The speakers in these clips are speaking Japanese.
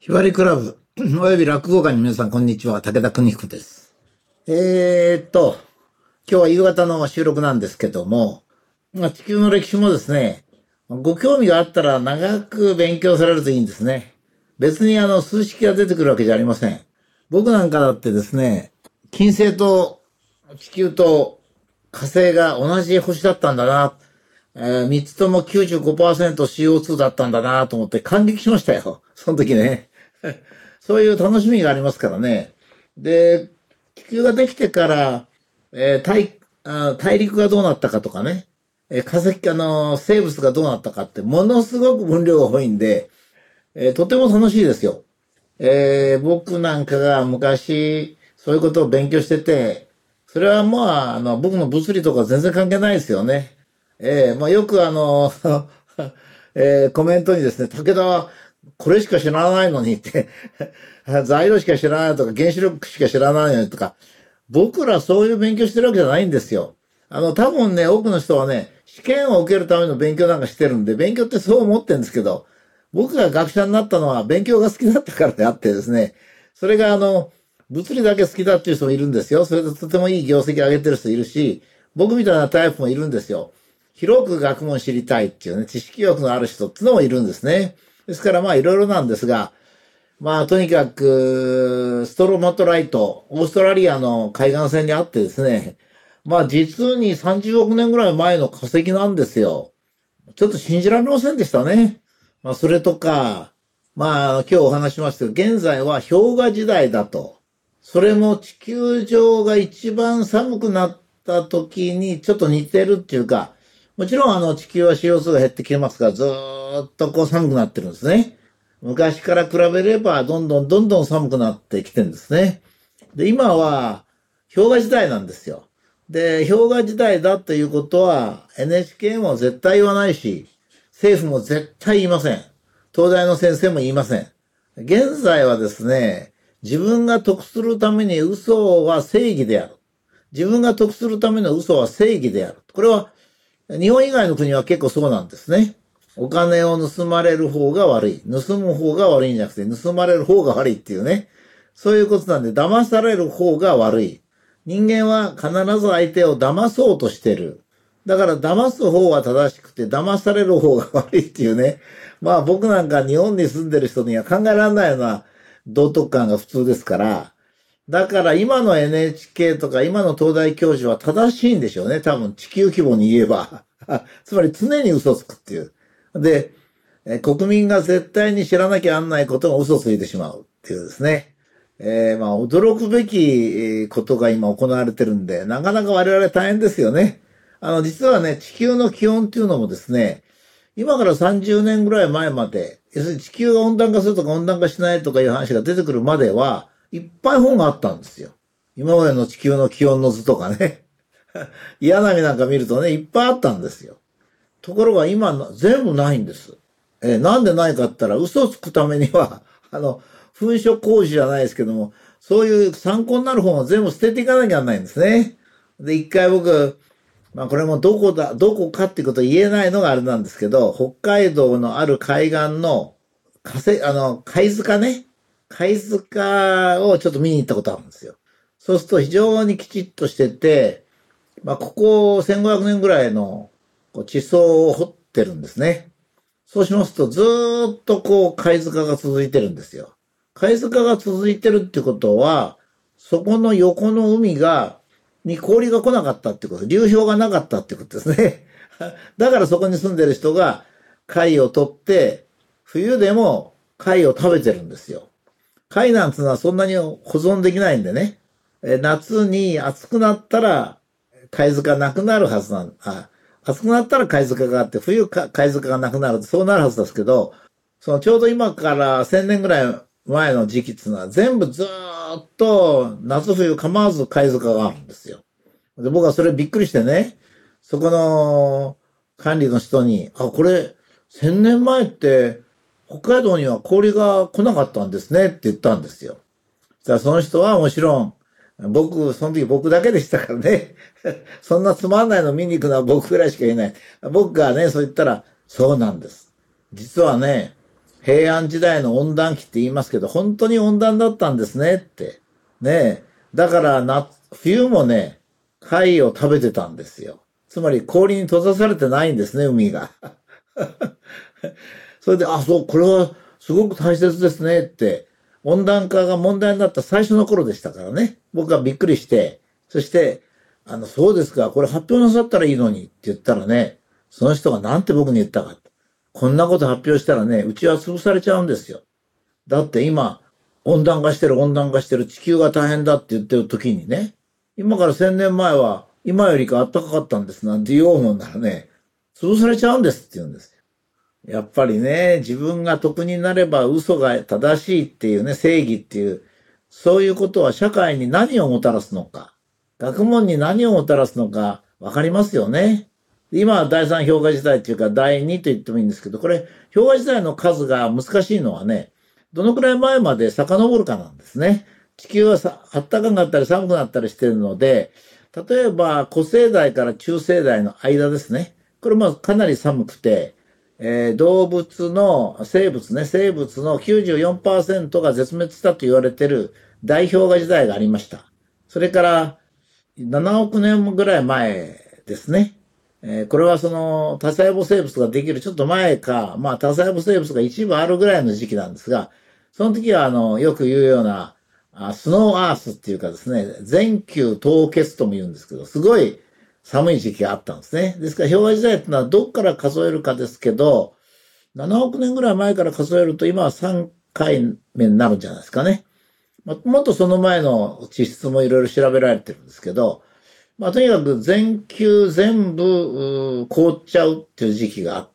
ひばりクラブ、および落語家の皆さん、こんにちは。武田邦彦です。今日は夕方の収録なんですけども、地球の歴史もですね、ご興味があったら長く勉強されるといいんですね。別に数式が出てくるわけじゃありません。僕なんかだってですね、金星と地球と火星が同じ星だったんだな。3つとも 95%CO2 だったんだなと思って感激しましたよ。その時ね。そういう楽しみがありますからね。で、地球ができてから、大陸がどうなったかとかね、化石、生物がどうなったかって、ものすごく分量が多いんで、とても楽しいですよ。僕なんかが昔、そういうことを勉強してて、それはまあ、僕の物理とか全然関係ないですよね。よくコメントにですね、武田はこれしか知らないのにって材料しか知らないとか、原子力しか知らないのにとか、僕らそういう勉強してるわけじゃないんですよ。多分ね、多くの人はね、試験を受けるための勉強なんかしてるんで、勉強ってそう思ってるんですけど、僕が学者になったのは勉強が好きだったからであってですね、それが物理だけ好きだっていう人もいるんですよ。それでとてもいい業績を上げてる人いるし、僕みたいなタイプもいるんですよ。広く学問を知りたいっていうね、知識欲のある人っていうのもいるんですね。ですからまあいろいろなんですが、まあとにかく、ストロマトライト、オーストラリアの海岸線にあってですね、まあ実に30億年ぐらい前の化石なんですよ。ちょっと信じられませんでしたね。まあそれとか、まあ今日お話しましたけど、現在は氷河時代だと。それも地球上が一番寒くなった時にちょっと似てるっていうか、もちろん地球は CO2 が減ってきてますから、ずーっとこう寒くなってるんですね。昔から比べれば、どんどん寒くなってきてるんですね。で、今は、氷河時代なんですよ。で、氷河時代だということは、NHK も絶対言わないし、政府も絶対言いません。東大の先生も言いません。現在はですね、自分が得するために嘘は正義である。自分が得するための嘘は正義である。これは、日本以外の国は結構そうなんですね。お金を盗まれる方が悪い。盗む方が悪いんじゃなくて、盗まれる方が悪いっていうね。そういうことなんで、騙される方が悪い。人間は必ず相手を騙そうとしてる。だから騙す方は正しくて、騙される方が悪いっていうね。まあ僕なんか日本に住んでる人には考えられないような道徳感が普通ですから。だから今の NHK とか今の東大教授は正しいんでしょうね。多分地球規模に言えば。つまり常に嘘つくっていう。で、国民が絶対に知らなきゃあんないことを嘘ついてしまうっていうですね。まあ驚くべきことが今行われてるんで、なかなか我々大変ですよね。実はね、地球の気温っていうのもですね、今から30年ぐらい前まで、要するに地球が温暖化するとか温暖化しないとかいう話が出てくるまでは、いっぱい本があったんですよ。今までの地球の気温の図とかね。嫌な目なんか見るとね、いっぱいあったんですよ。ところが今の、全部ないんです。なんでないかって言ったら、嘘をつくためには、噴書工事じゃないですけども、そういう参考になる本を全部捨てていかなきゃならないんですね。で、一回僕、まあこれもどこかっていうことを言えないのがあれなんですけど、北海道のある海岸の貝塚ね。貝塚をちょっと見に行ったことあるんですよ。そうすると非常にきちっとしてて、まあここ1500年ぐらいの地層を掘ってるんですね。そうしますとずーっとこう貝塚が続いてるんですよ。貝塚が続いてるってことは、そこの横の海に氷が来なかったってこと、流氷がなかったってことですね。だからそこに住んでる人が貝を取って、冬でも貝を食べてるんですよ。貝なんつうのはそんなに保存できないんでね。夏に暑くなったら貝塚なくなるはず暑くなったら貝塚があって、冬貝塚がなくなるとそうなるはずですけど、そのちょうど今から1000年ぐらい前の時期っていうのは全部ずーっと夏冬構わず貝塚があるんですよ。で、僕はそれびっくりしてね、そこの管理の人に、これ1000年前って北海道には氷が来なかったんですねって言ったんですよ。そしたらその人はもちろん、その時僕だけでしたからね。そんなつまんないの見に行くのは僕ぐらいしかいない。僕がね、そう言ったら、そうなんです。実はね、 平安時代の温暖期って言いますけど、本当に温暖だったんですねって。ねえ。だから冬もね、貝を食べてたんですよ。つまり氷に閉ざされてないんですね、海が。それで、そう、これはすごく大切ですねって、温暖化が問題になった最初の頃でしたからね。僕はびっくりして、そして、そうですか、これ発表なさったらいいのにって言ったらね、その人がなんて僕に言ったか。こんなこと発表したらね、うちは潰されちゃうんですよ。だって今、温暖化してる、地球が大変だって言ってる時にね、今から1000年前は、今よりか暖かかったんですなんて言おうもんならね、潰されちゃうんですって言うんですよ。やっぱりね、自分が得になれば嘘が正しいっていうね、正義っていう、そういうことは社会に何をもたらすのか、学問に何をもたらすのか、わかりますよね。今は第三氷河時代っていうか第二と言ってもいいんですけど、これ、氷河時代の数が難しいのはね、どのくらい前まで遡るかなんですね。地球は暖かくなったり寒くなったりしてるので、例えば古生代から中生代の間ですね。これもかなり寒くて、動物の生物の94% が絶滅したと言われている大氷河時代がありました。それから7億年ぐらい前ですね。これはその多細胞生物ができるちょっと前か、まあ多細胞生物が一部あるぐらいの時期なんですが、その時はよく言うような、スノーアースっていうかですね、全球凍結とも言うんですけど、すごい寒い時期があったんですね。ですから氷河時代ってのはどっから数えるかですけど、7億年ぐらい前から数えると今は3回目になるんじゃないですかね。もっとその前の地質もいろいろ調べられてるんですけど、まあとにかく全球全部凍っちゃうっていう時期があって、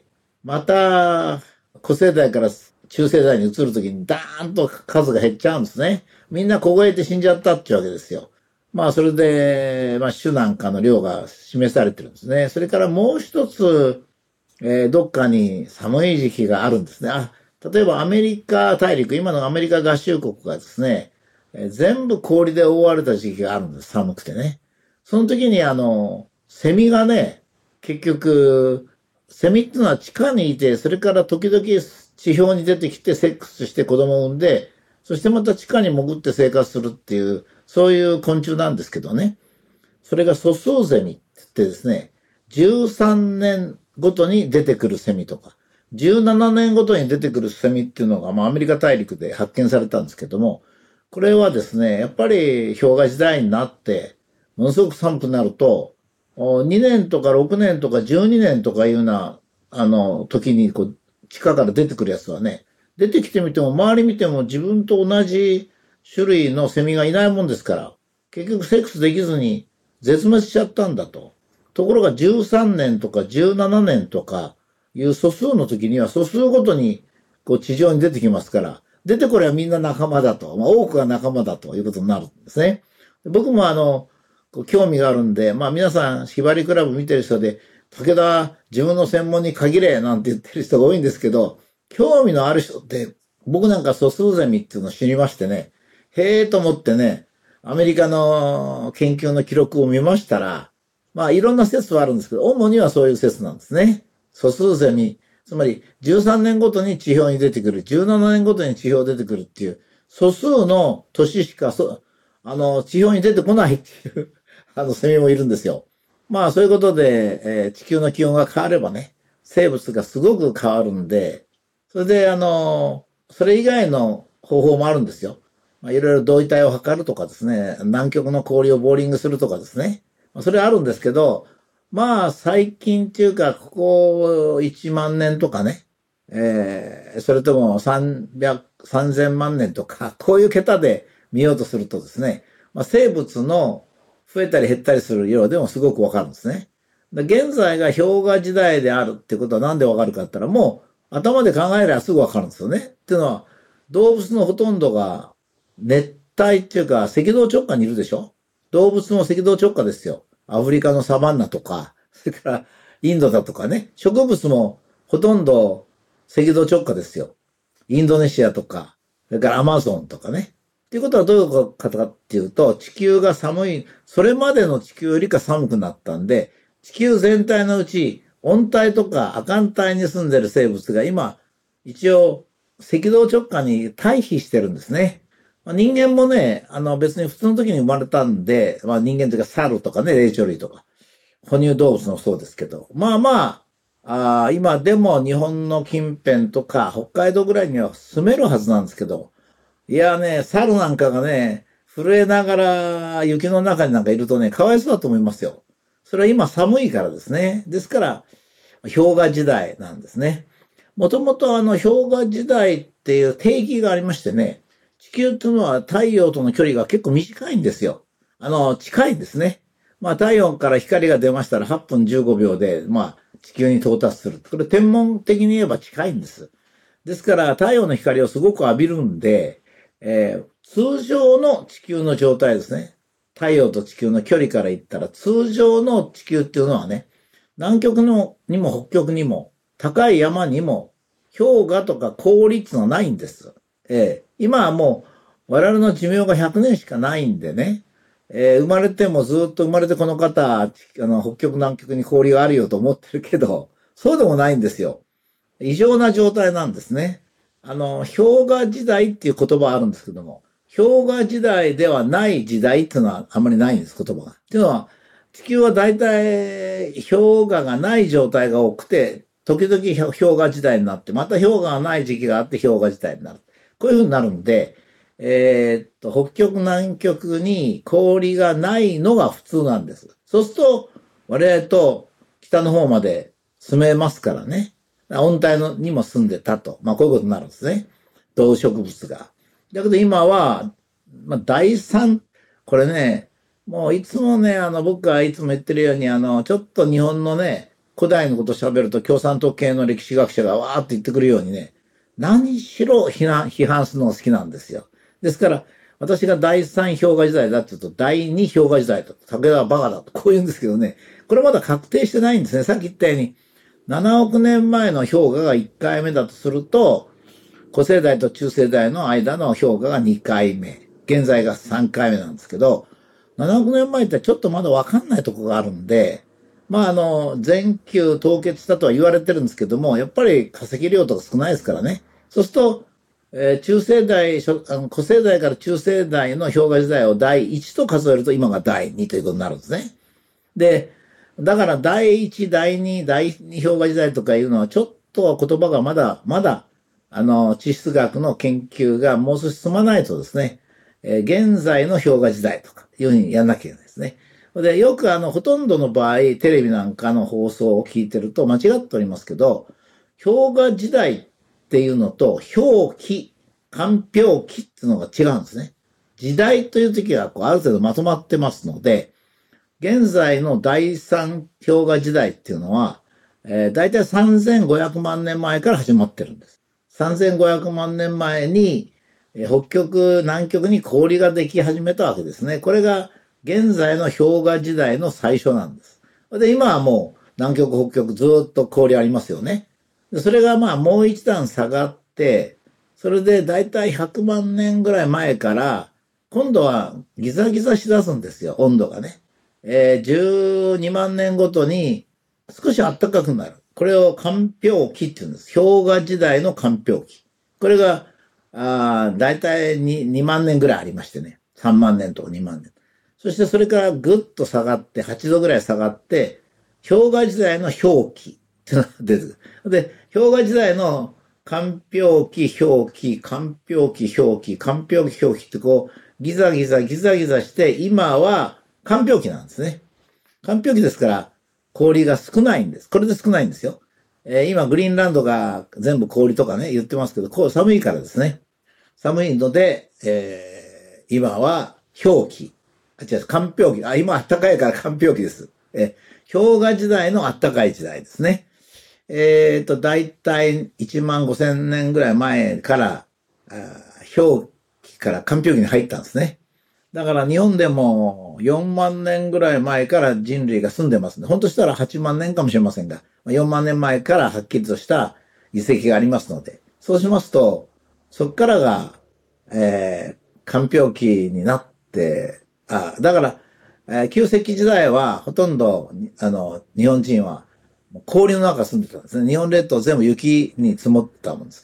また古生代から中生代に移るときにダーンと数が減っちゃうんですね。みんな凍えて死んじゃったっていうわけですよ。まあそれで、まあ種なんかの量が示されてるんですね。それからもう一つ、どっかに寒い時期があるんですね。例えばアメリカ大陸、今のアメリカ合衆国がですね、全部氷で覆われた時期があるんです。寒くてね。その時にセミがね、結局、セミっていうのは地下にいて、それから時々地表に出てきてセックスして子供を産んで、そしてまた地下に潜って生活するっていう、そういう昆虫なんですけどね。それが素数ゼミって言ってですね、13年ごとに出てくるセミとか、17年ごとに出てくるセミっていうのが、まあアメリカ大陸で発見されたんですけども、これはですね、やっぱり氷河時代になって、ものすごく寒くなると、2年とか6年とか12年とかいうような、時にこう、地下から出てくるやつはね、出てきてみても、周り見ても自分と同じ種類のセミがいないもんですから、結局セックスできずに絶滅しちゃったんだと。ところが13年とか17年とかいう素数の時には素数ごとにこう地上に出てきますから、出てこれはみんな仲間だと。まあ多くが仲間だということになるんですね。僕も興味があるんで、まあ皆さん、ひばりクラブ見てる人で、武田自分の専門に限れなんて言ってる人が多いんですけど、興味のある人って、僕なんか素数ゼミっていうのを知りましてね、へえと思ってね、アメリカの研究の記録を見ましたら、まあいろんな説はあるんですけど、主にはそういう説なんですね。素数ゼミ、つまり13年ごとに地表に出てくる、17年ごとに地表出てくるっていう、素数の年しか地表に出てこないっていうセミもいるんですよ。まあそういうことで、地球の気温が変わればね、生物がすごく変わるんで、それでそれ以外の方法もあるんですよ。まあ、いろいろ同位体を測るとかですね、南極の氷をボーリングするとかですね。まあ、それはあるんですけど、まあ最近っていうか、ここ1万年とかね、それとも3000万年とか、こういう桁で見ようとするとですね、まあ、生物の増えたり減ったりする量でもすごくわかるんですね。現在が氷河時代であるってことはなんでわかるかって言ったら、もう頭で考えればすぐわかるんですよね。っていうのは、動物のほとんどが熱帯っていうか赤道直下にいるでしょ。動物も赤道直下ですよ。アフリカのサバンナとか、それからインドだとかね。植物もほとんど赤道直下ですよ。インドネシアとか、それからアマゾンとかね。っていうことはどういうことかっていうと、地球が寒い、それまでの地球よりか寒くなったんで、地球全体のうち、温帯とか亜寒帯に住んでる生物が今、 一応、赤道直下に退避してるんですね。人間もね、別に普通の時に生まれたんで、人間というか猿とかね、霊長類とか、哺乳動物もそうですけど、今でも日本の近辺とか北海道ぐらいには住めるはずなんですけど、いやね、猿なんかがね、震えながら雪の中になんかいるとね、かわいそうだと思いますよ。それは今寒いからですね。ですから、氷河時代なんですね。もともと氷河時代っていう定義がありましてね、地球っていうのは太陽との距離が結構短いんですよ。近いんですね。太陽から光が出ましたら8分15秒で、地球に到達する。これ天文的に言えば近いんです。ですから太陽の光をすごく浴びるんで、通常の地球の状態ですね。太陽と地球の距離から言ったら通常の地球っていうのはね、南極にも北極にも高い山にも氷河とか氷っていうのはないんです。今はもう我々の寿命が100年しかないんでね、生まれてもずっと生まれてこの方、北極南極に氷があるよと思ってるけど、そうでもないんですよ。異常な状態なんですね。氷河時代っていう言葉あるんですけども、氷河時代ではない時代っていうのはあんまりないんです、言葉が。っていうのは、地球は大体氷河がない状態が多くて、時々氷河時代になって、また氷河がない時期があって氷河時代になる。こういうふうになるんで、北極南極に氷がないのが普通なんです。そうすると、我々と北の方まで住めますからね。温帯にも住んでたと。こういうことになるんですね。動植物が。だけど今は、第三、これね、もういつもね、僕がいつも言ってるように、ちょっと日本のね、古代のことを喋ると共産党系の歴史学者がわーって言ってくるようにね、何しろ批判するのが好きなんですよ。ですから、私が第三氷河時代だって言うと、第二氷河時代だと、武田はバカだと、こう言うんですけどね、これまだ確定してないんですね。さっき言ったように、7億年前の氷河が1回目だとすると、古生代と中生代の間の氷河が2回目。現在が3回目なんですけど、7億年前ってちょっとまだわかんないとこがあるんで、全球凍結したとは言われてるんですけども、やっぱり化石量とか少ないですからね。そうすると、中生代、古生代から中生代の氷河時代を第1と数えると今が第2ということになるんですね。で、だから第1、第2、第2氷河時代とかいうのはちょっと言葉がまだ、地質学の研究がもう少し進まないとですね、現在の氷河時代とかいうふうにやんなきゃいけないですね。で、よくほとんどの場合、テレビなんかの放送を聞いてると間違っておりますけど、氷河時代っていうのと氷期、間氷期っていうのが違うんですね。時代という時はある程度まとまってますので、現在の第三氷河時代っていうのは、だいたい3500万年前から始まってるんです。3500万年前に、北極、南極に氷ができ始めたわけですね。これが現在の氷河時代の最初なんです。で、今はもう南極、北極ずっと氷ありますよね。でそれがもう一段下がって、それでだいたい100万年ぐらい前から、今度はギザギザしだすんですよ、温度がね。12万年ごとに少し暖かくなる。これを間氷期って言うんです。氷河時代の間氷期。これが、だいたい2万年ぐらいありましてね。3万年とか2万年。そしてそれからぐっと下がって、8度ぐらい下がって、氷河時代の氷期っていうのが出てくる。で、氷河時代の間氷期、氷期、間氷期、氷期、間氷期、氷期ってギザギザして、今は間氷期なんですね。間氷期ですから、氷が少ないんです。これで少ないんですよ。今、グリーンランドが全部氷とかね、言ってますけど、寒いからですね。寒いので、今は氷期。違う、間氷期。今暖かいから間氷期です。氷河時代の暖かい時代ですね。だいたい1万5千年ぐらい前から、氷期から間氷期に入ったんですね。だから日本でも4万年ぐらい前から人類が住んでますね。本当したら8万年かもしれませんが、4万年前からはっきりとした遺跡がありますので、そうしますと、そこからが、間氷期になって、だから、旧石器時代はほとんど、日本人は氷の中住んでたんですね。日本列島全部雪に積もったもんです。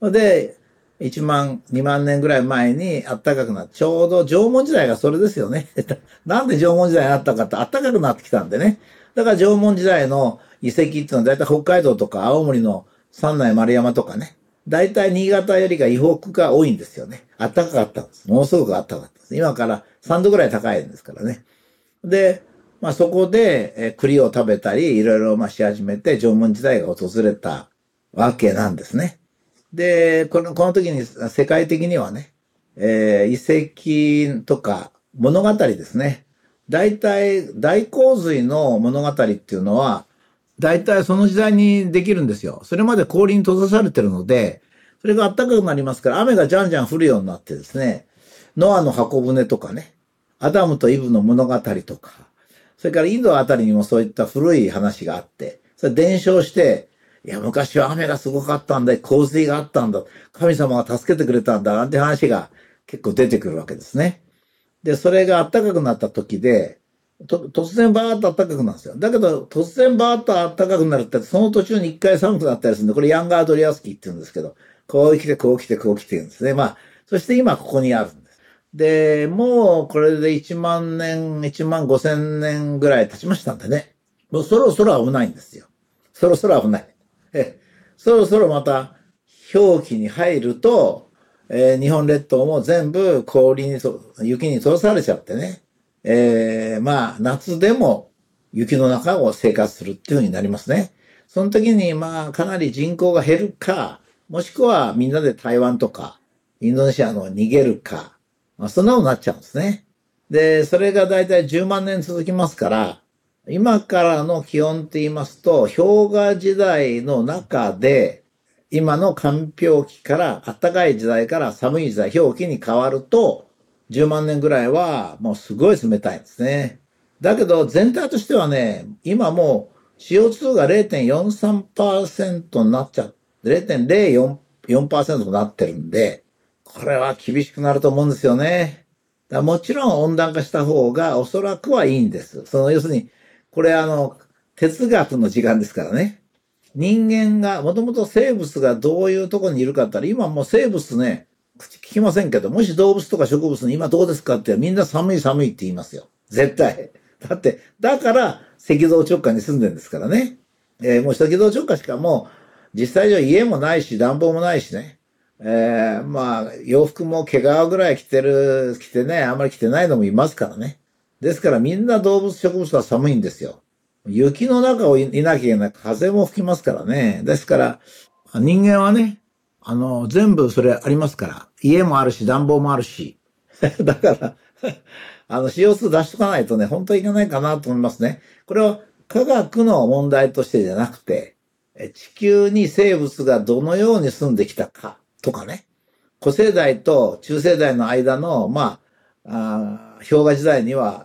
で、1万、2万年ぐらい前に暖かくなって、ちょうど縄文時代がそれですよね。なんで縄文時代になったかって暖かくなってきたんでね。だから縄文時代の遺跡っていうのはだいたい北海道とか青森の三内丸山とかね。だいたい新潟よりが以北が多いんですよね。暖かかったんです。ものすごく暖かかったんです。今から3度ぐらい高いんですからね。で、そこで、栗を食べたり、いろいろし始めて、縄文時代が訪れたわけなんですね。で、この時に世界的にはね、遺跡とか物語ですね。大体、大洪水の物語っていうのは、大体その時代にできるんですよ。それまで氷に閉ざされてるので、それが暖かくなりますから、雨がじゃんじゃん降るようになってですね、ノアの箱舟とかね、アダムとイブの物語とか、それからインドあたりにもそういった古い話があって、それ伝承して、いや、昔は雨がすごかったんだ、洪水があったんだ、神様が助けてくれたんだ、なんて話が結構出てくるわけですね。で、それが暖かくなった時で、突然バーッと暖かくなるんですよ。だけど、突然バーッと暖かくなるって、その途中に一回寒くなったりするんで、これヤンガードリアスキーって言うんですけど、こう来て、こう来て、こう来てるんですね。そして今ここにあるんです。で、もうこれで1万年、1万5千年ぐらい経ちましたんでね。もうそろそろ危ないんですよ。そろそろ危ない。そろそろまた氷期に入ると、日本列島も全部雪に閉ざされちゃってね。夏でも雪の中を生活するっていう風になりますね。その時にかなり人口が減るか、もしくはみんなで台湾とかインドネシアの逃げるか、そんなことになっちゃうんですね。で、それがだいたい10万年続きますから、今からの気温って言いますと、氷河時代の中で、今の寒氷期から暖かい時代から寒い時代、氷期に変わると、10万年ぐらいはもうすごい冷たいんですね。だけど全体としてはね、今もう CO2 が0.43% になっちゃって、0.044% になってるんで、これは厳しくなると思うんですよね。もちろん温暖化した方がおそらくはいいんです。要するに、これ哲学の時間ですからね。人間が、もともと生物がどういうところにいるかって言ったら、今もう生物ね、口聞きませんけど、もし動物とか植物に今どうですかってみんな寒い寒いって言いますよ。絶対。だから赤道直下に住んでるんですからね。もう赤道直下しかもう、実際上家もないし暖房もないしね。洋服も毛皮ぐらい着てね、あんまり着てないのもいますからね。ですからみんな動物植物は寒いんですよ。雪の中をいなきゃいけない。風も吹きますからね。ですから、人間はね、全部それありますから。家もあるし、暖房もあるし。だから、CO2 出しとかないとね、本当はいけないかなと思いますね。これは科学の問題としてじゃなくて、地球に生物がどのように住んできたかとかね。古生代と中生代の間の、氷河時代には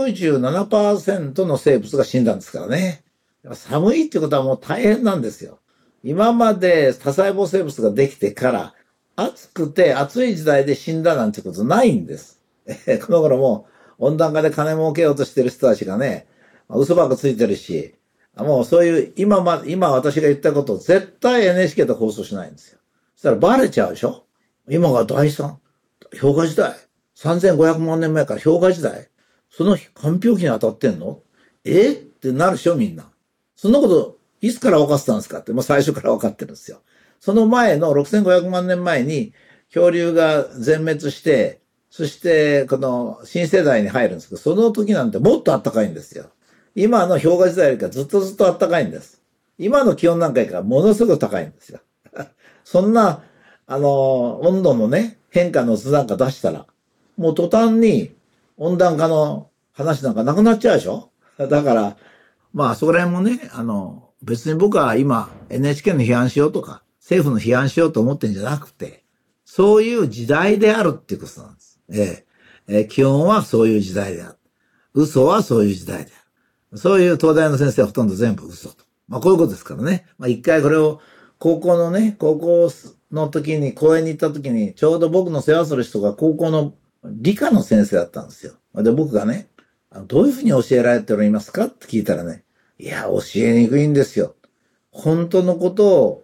97% の生物が死んだんですからね。寒いってことはもう大変なんですよ。今まで多細胞生物ができてから、暑くて暑い時代で死んだなんてことないんです。この頃もう温暖化で金儲けようとしてる人たちがね、嘘ばっかついてるし、もうそういう今私が言ったことを絶対 NHK で放送しないんですよ。そしたらバレちゃうでしょ。今が第三、氷河時代。3500万年前から氷河時代。その寒氷期に当たってんのってなるでしょ、みんな。そんなこと、いつから分かってたんですかって、もう最初から分かってるんですよ。その前の6500万年前に恐竜が全滅して、そしてこの新世代に入るんですけど、その時なんてもっと暖かいんですよ。今の氷河時代よりかずっと暖かいんです。今の気温なんかよりかものすごく高いんですよ。そんな、温度のね、変化の図なんか出したら、もう途端に温暖化の話なんかなくなっちゃうでしょ。だから、そこら辺もね、別に僕は今 NHK の批判しようとか、政府の批判しようと思ってんじゃなくて、そういう時代であるっていうことなんです。気温はそういう時代である。嘘はそういう時代である。そういう東大の先生はほとんど全部嘘と。こういうことですからね。一回これを高校の時に、公園に行った時に、ちょうど僕の世話する人が高校の理科の先生だったんですよ。で、僕がね、どういうふうに教えられておりますかって聞いたらね、いや、教えにくいんですよ。本当のことを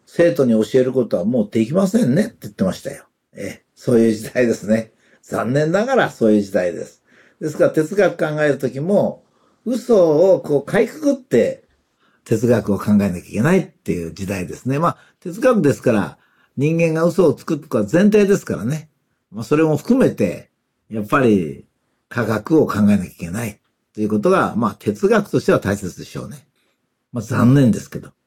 生徒に教えることはもうできませんねって言ってましたよ。そういう時代ですね。残念ながらそういう時代です。ですから哲学考えるときも、嘘をこうかいくぐって哲学を考えなきゃいけないっていう時代ですね。まあ、哲学ですから人間が嘘をつくとか前提ですからね。まあ、それも含めて、やっぱり科学を考えなきゃいけないということが、まあ、哲学としては大切でしょうね。まあ、残念ですけど。